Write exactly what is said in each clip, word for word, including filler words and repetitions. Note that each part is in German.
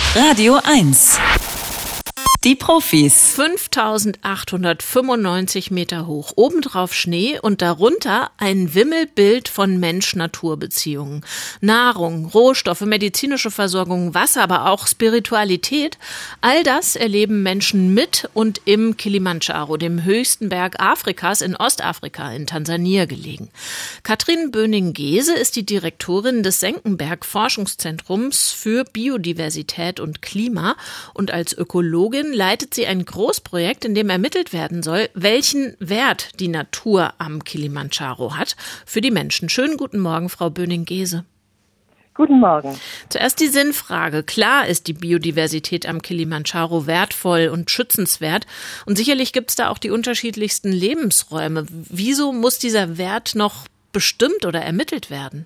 Radio eins. Die Profis. fünftausendachthundertfünfundneunzig Meter hoch, obendrauf Schnee und darunter ein Wimmelbild von Mensch-Natur-Beziehungen. Nahrung, Rohstoffe, medizinische Versorgung, Wasser, aber auch Spiritualität. All das erleben Menschen mit und im Kilimandscharo, dem höchsten Berg Afrikas in Ostafrika, in Tansania gelegen. Katrin Böning-Gese ist die Direktorin des Senckenberg-Forschungszentrums für Biodiversität und Klima und als Ökologin leitet sie ein Großprojekt, in dem ermittelt werden soll, welchen Wert die Natur am Kilimandscharo hat für die Menschen. Schönen guten Morgen, Frau Böning-Gese. Guten Morgen. Zuerst die Sinnfrage. Klar ist die Biodiversität am Kilimandscharo wertvoll und schützenswert. Und sicherlich gibt es da auch die unterschiedlichsten Lebensräume. Wieso muss dieser Wert noch bestimmt oder ermittelt werden?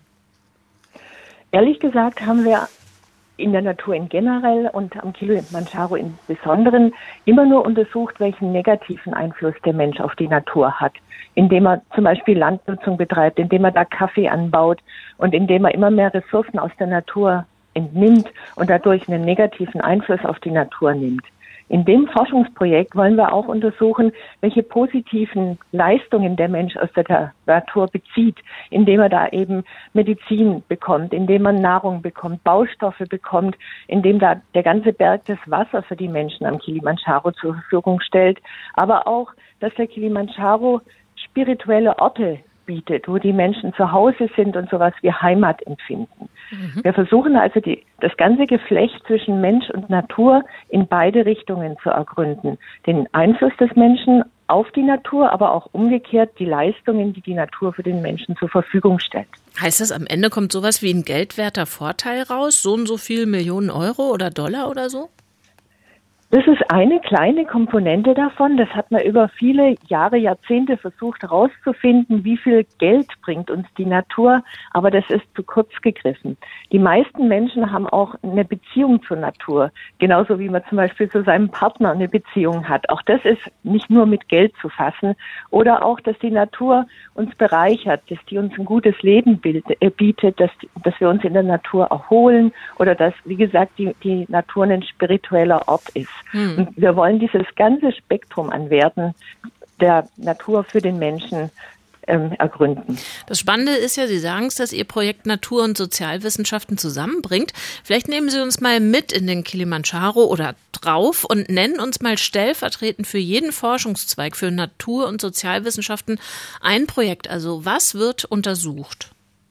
Ehrlich gesagt haben wir in der Natur in generell und am Kilimandscharo im Besonderen immer nur untersucht, welchen negativen Einfluss der Mensch auf die Natur hat, indem er zum Beispiel Landnutzung betreibt, indem er da Kaffee anbaut und indem er immer mehr Ressourcen aus der Natur entnimmt und dadurch einen negativen Einfluss auf die Natur nimmt. In dem Forschungsprojekt wollen wir auch untersuchen, welche positiven Leistungen der Mensch aus der Natur bezieht, indem er da eben Medizin bekommt, indem er Nahrung bekommt, Baustoffe bekommt, indem da der ganze Berg das Wasser für die Menschen am Kilimandscharo zur Verfügung stellt, aber auch, dass der Kilimandscharo spirituelle Orte bietet, wo die Menschen zu Hause sind und sowas wie Heimat empfinden. Mhm. Wir versuchen also die, das ganze Geflecht zwischen Mensch und Natur in beide Richtungen zu ergründen. Den Einfluss des Menschen auf die Natur, aber auch umgekehrt die Leistungen, die die Natur für den Menschen zur Verfügung stellt. Heißt das, am Ende kommt sowas wie ein geldwerter Vorteil raus? So und so viel Millionen Euro oder Dollar oder so? Das ist eine kleine Komponente davon. Das hat man über viele Jahre, Jahrzehnte versucht herauszufinden, wie viel Geld bringt uns die Natur. Aber das ist zu kurz gegriffen. Die meisten Menschen haben auch eine Beziehung zur Natur. Genauso wie man zum Beispiel zu seinem Partner eine Beziehung hat. Auch das ist nicht nur mit Geld zu fassen. Oder auch, dass die Natur uns bereichert, dass die uns ein gutes Leben bietet, dass, dass wir uns in der Natur erholen oder dass, wie gesagt, die, die Natur ein spiritueller Ort ist. Hm. Und wir wollen dieses ganze Spektrum an Werten der Natur für den Menschen ähm, ergründen. Das Spannende ist ja, Sie sagen es, dass Ihr Projekt Natur- und Sozialwissenschaften zusammenbringt. Vielleicht nehmen Sie uns mal mit in den Kilimandscharo oder drauf und nennen uns mal stellvertretend für jeden Forschungszweig für Natur- und Sozialwissenschaften ein Projekt. Also was wird untersucht?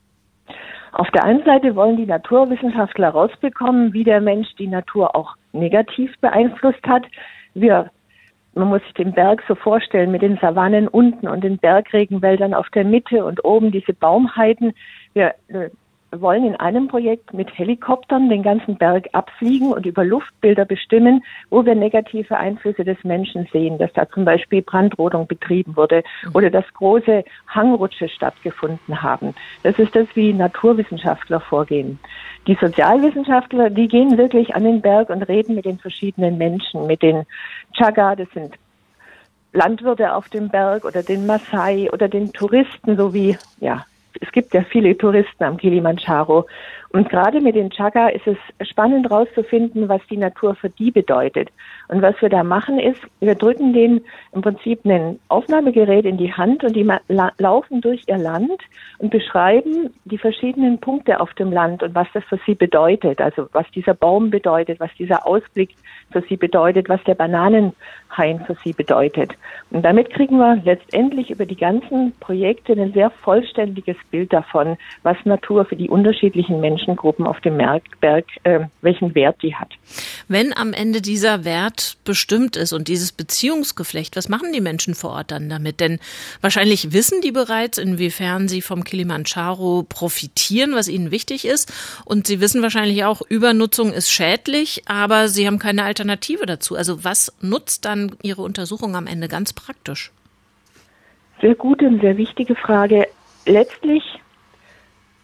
Auf der einen Seite wollen die Naturwissenschaftler herausbekommen, wie der Mensch die Natur auch negativ beeinflusst hat. Wir, man muss sich den Berg so vorstellen mit den Savannen unten und den Bergregenwäldern auf der Mitte und oben diese Baumheiden. Wir äh, wollen in einem Projekt mit Helikoptern den ganzen Berg abfliegen und über Luftbilder bestimmen, wo wir negative Einflüsse des Menschen sehen, dass da zum Beispiel Brandrodung betrieben wurde oder dass große Hangrutsche stattgefunden haben. Das ist das, wie Naturwissenschaftler vorgehen. Die Sozialwissenschaftler, die gehen wirklich an den Berg und reden mit den verschiedenen Menschen, mit den Chaga, das sind Landwirte auf dem Berg, oder den Maasai oder den Touristen, sowie, ja, es gibt ja viele Touristen am Kilimandscharo. Und gerade mit den Chaga ist es spannend herauszufinden, was die Natur für die bedeutet. Und was wir da machen ist, wir drücken denen im Prinzip ein Aufnahmegerät in die Hand und die la- laufen durch ihr Land und beschreiben die verschiedenen Punkte auf dem Land und was das für sie bedeutet. Also was dieser Baum bedeutet, was dieser Ausblick für sie bedeutet, was der Bananenhain für sie bedeutet. Und damit kriegen wir letztendlich über die ganzen Projekte ein sehr vollständiges Bild davon, was Natur für die unterschiedlichen Menschengruppen auf dem Berg, Berg äh, welchen Wert die hat. Wenn am Ende dieser Wert bestimmt ist und dieses Beziehungsgeflecht, was machen die Menschen vor Ort dann damit? Denn wahrscheinlich wissen die bereits, inwiefern sie vom Kilimandscharo profitieren, was ihnen wichtig ist. Und sie wissen wahrscheinlich auch, Übernutzung ist schädlich, aber sie haben keine Alternative dazu. Also was nutzt dann Ihre Untersuchung am Ende ganz praktisch? Sehr gute und sehr wichtige Frage. Letztlich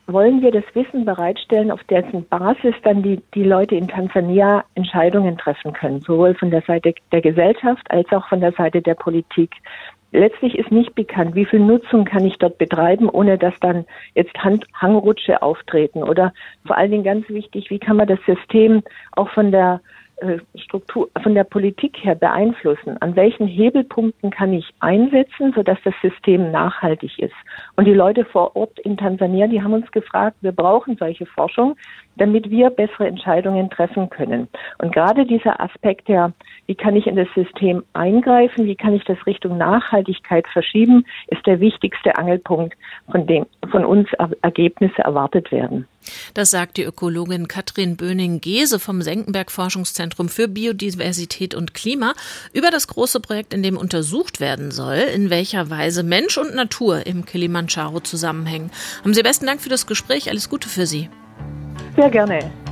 wollen wir das Wissen bereitstellen, auf dessen Basis dann die, die Leute in Tansania Entscheidungen treffen können, sowohl von der Seite der Gesellschaft als auch von der Seite der Politik. Letztlich ist nicht bekannt, wie viel Nutzung kann ich dort betreiben, ohne dass dann jetzt Hand, Hangrutsche auftreten. Oder vor allen Dingen ganz wichtig, wie kann man das System auch von der äh, Struktur, von der Politik her beeinflussen? An welchen Hebelpunkten kann ich einsetzen, sodass das System nachhaltig ist? Und die Leute vor Ort in Tansania, die haben uns gefragt, wir brauchen solche Forschung, damit wir bessere Entscheidungen treffen können. Und gerade dieser Aspekt der, wie kann ich in das System eingreifen, wie kann ich das Richtung Nachhaltigkeit verschieben, ist der wichtigste Angelpunkt, von dem von uns Ergebnisse erwartet werden. Das sagt die Ökologin Katrin Böning-Gese vom Senckenberg-Forschungszentrum für Biodiversität und Klima über das große Projekt, in dem untersucht werden soll, in welcher Weise Mensch und Natur im Kilimandscharo zusammenhängen. Haben Sie besten Dank für das Gespräch. Alles Gute für Sie. Sehr gerne.